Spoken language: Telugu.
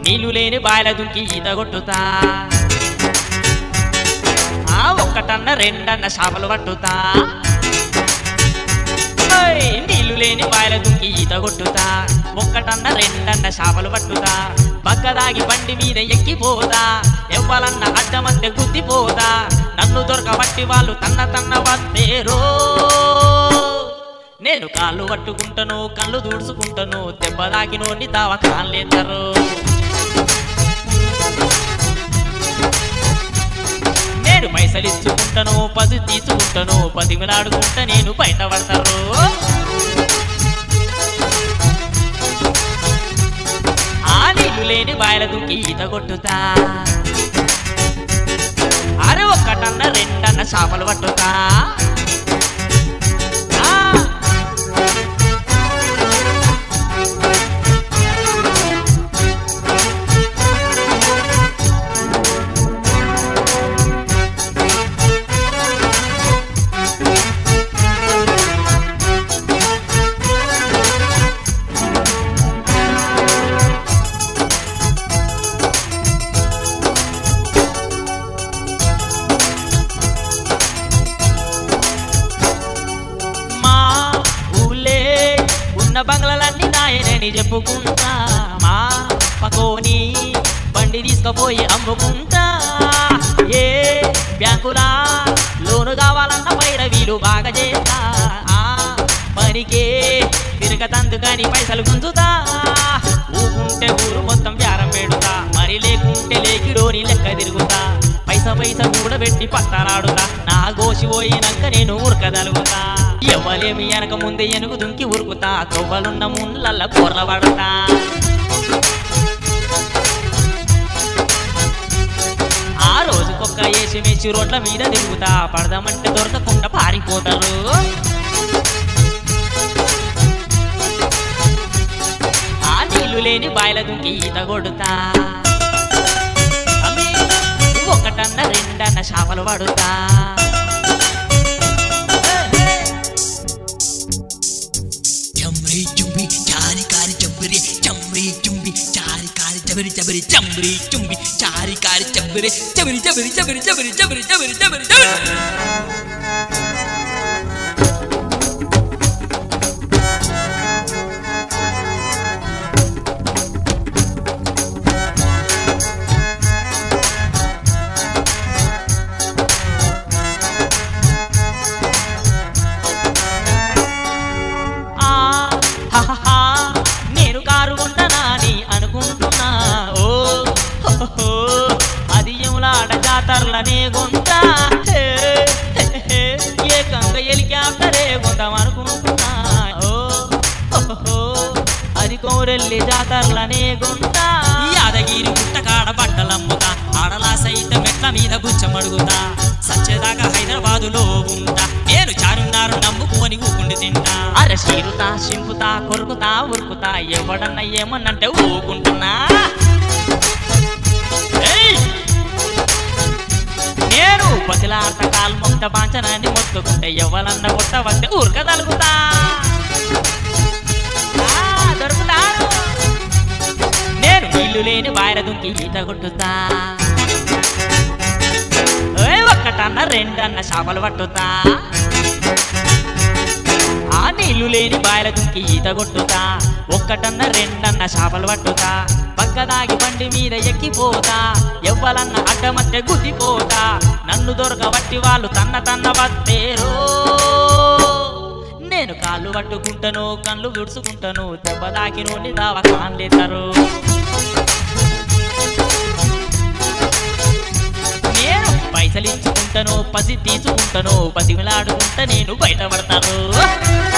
నీళ్లు లేని బాయిల దుంకి ఈత కొట్టుతా ఒక్కటన్న రెండన్న చేపలు పట్టుతా నీళ్లు లేని బాయిల దుంకి ఈత కొట్టుతా ఒక్కటన్న రెండన్న చేపలు పట్టుతా పక్కదాగి బండి మీద ఎక్కిపోదా ఎవ్వాలన్న అడ్డమంటే గుద్దిపోదా నన్ను దొరకబట్టి వాళ్ళు తన్న వత్తేరో నేను కాళ్ళు పట్టుకుంటాను కళ్ళు దూడ్చుకుంటాను దెబ్బదాకినోని దావా కాళ్ళేద్దరు నేను పైసలు ఇచ్చుకుంటాను పది తీసుకుంటాను పదిమిలాడుకుంటా నేను బయట పడతారు ఆ నీళ్లు లేని బాయిల దుంకి ఈత కొట్టుతా అరే ఒక్కటన్న రెండన్న చేపలు పట్టుతా బంగ్లాలన్నీ నాయనని చెప్పుకుంటా మా పకోని బండి తీసుకుపోయి అమ్ముకుంటా ఏ బ్యాంకులా లోను కావాలన్న పైర వీలు బాగా చేస్తా పనికే తిరగతందుకని పైసలు గుంజుతా ఊకుంటే ఊరు మొత్తం వ్యారం పెడుతా మరి లేకుంటే లేకిడోని లెక్క తిరుగుతా పైస కూడా పెట్టి పత్తలాడుతా నా గోసి పోయినాక నేను ఉరకదలుగుతా ఎవ్వలేమి వెనక ముందే ఎనుగు దుంకి ఉరుకుతా కొవ్వలున్న ముళ్ళల్ల కూరల పడతా ఆ రోజుకొక్క ఏసి మెచ్చి రోడ్ల మీద తిరుగుతా పడదామంటే దొరకకుండా పారిపోతారు ఆ నీళ్లు లేని బాయిల దుంకి ఈత కొడుతా ఒకటన్న రెండన్న చేపలు పడుతా चुम्बी चारी कारी चंबरे चंबरी चुम्बी चारी कारी चबरी चबरी चंबरी चुम्बी चारी कारी चंबरे चबरी चबरी चबरी चबरी चबरी चबरी चबरी चबरी నేను కారు కొంటనాని అనుకుంటున్నా ఓ అది ఏములాడ జాతరలనే కొంటా ఏకంగా హెలికాప్టరే కొంటాం అనుకుంటున్నా ఓ అది కోరెల్లి జాతరలనే కొంటా యాదగిరి గుట్టకాడ బట్టలమ్ముతా ఆడలా సైతం మెట్ల మీద గుచ్చమడుగుతా సచ్చేదాకా హైదరాబాదులో ఉంటా నేను చారున్నారు నమ్ముకొని ఊకుండి తింటా అరే చీరుతా చింపుతా కొరుకుతా ఉరుకుతా ఎవడన్నా ఏమన్నంటే ఊకుంటున్నా నేను పతిలాట కాలు మొత్త పాంచనాన్ని మొత్తుకుంటే ఎవరన్నా కొట్టవస్తే ఉరకదలుగుతా దొరుకుతాను నేను నీళ్లు లేని బాయిల దుంకి ఈత కొట్టుతా ఒక్కటన్న రెండన్న చేపలు పట్టుతా ఆ నీళ్లు లేని బాయిల దుంకి ఈత కొట్టుతా ఒక్కటన్న రెండన్న చేపలు పట్టుతా పక్కదాగి బండి మీద ఎక్కిపోతా ఎవ్వలన్న అడ్డమంటే గుద్దిపోతా నన్ను దొరకబట్టి వాళ్ళు తన్న వత్తేరో నేను కాళ్ళు పట్టుకుంటాను కళ్ళు దుడుచుకుంటాను దెబ్బదాకినోని దావా కాన్లేతారు నేను పైసలు ఇచ్చుకుంటాను పసి తీసుకుంటాను పసిమిలాడుకుంటా నేను బయట పడతాను